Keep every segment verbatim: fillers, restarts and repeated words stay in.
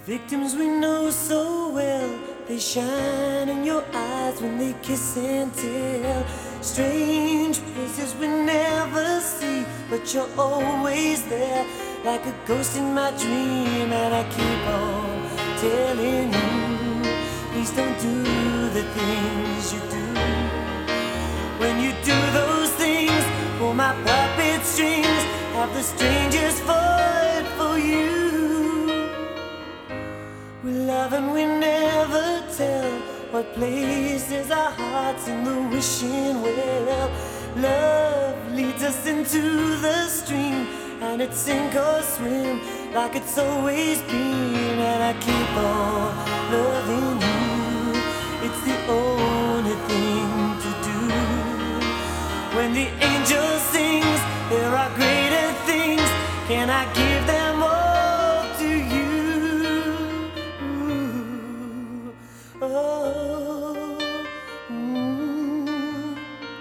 Victims we know so well, they shine in your eyes when they kiss and tell. Strange places we never see, but you're always there, like a ghost in my dream. And I keep on telling you, please don't do the things you do. When you do those things, pull my puppet strings, have the strangers fight for you. We love and we never tell what places our hearts in the wishing well. Love leads us into the stream, and it's sink or swim like it's always been. And I keep on loving you, it's the only thing to do. When the angel sings, there are greater things, can I give them all to you? Oh, mm.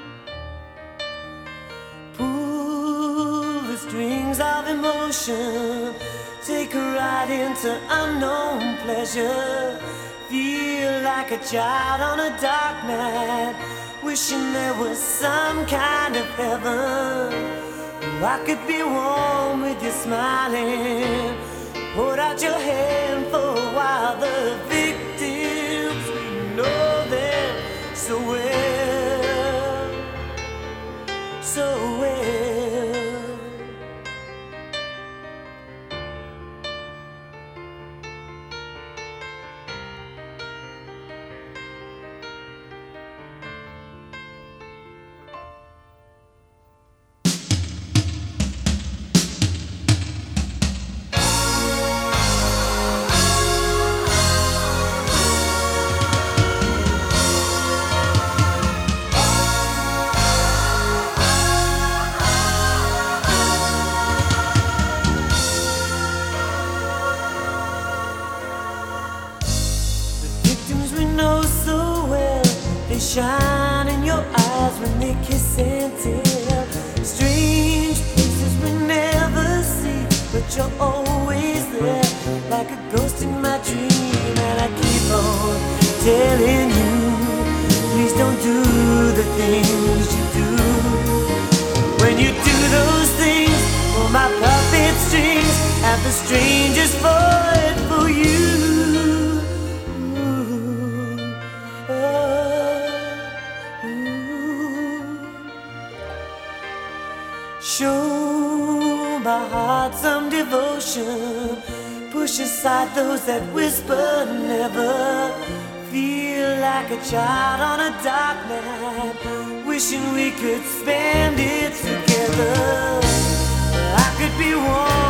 Pull the strings of emotion, take a ride into unknown pleasure. Feel like a child on a dark night, wishing there was some kind of heaven. I could be warm with you smiling, hold out your hand for a while. The victims, we know them so well, so well. They shine in your eyes when they kiss and tell. Strange places we never see, but you're always there, like a ghost in my dream. And I keep on telling you, please don't do the things you do. When you do those things, pull my puppet strings, have the strangers fight for you. Show my heart some devotion, push aside those that whisper never. Feel like a child on a dark night, wishing we could spend it together. I could be warm